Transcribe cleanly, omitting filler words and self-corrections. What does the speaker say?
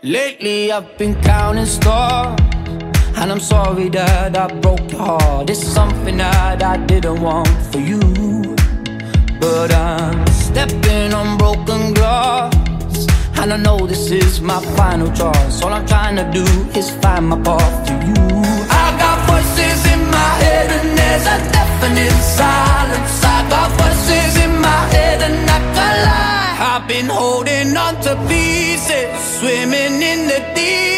Lately I've been counting stars, and I'm sorry that I broke your heart. It's something that I didn't want for you, but I'm stepping on broken glass, and I know this is my final choice. All I'm trying to do is find my path to you. I got voices in my head and there's a deafening silence. I got voices in my head and I can't lie. I've been holding on to pieces, swimming in the deep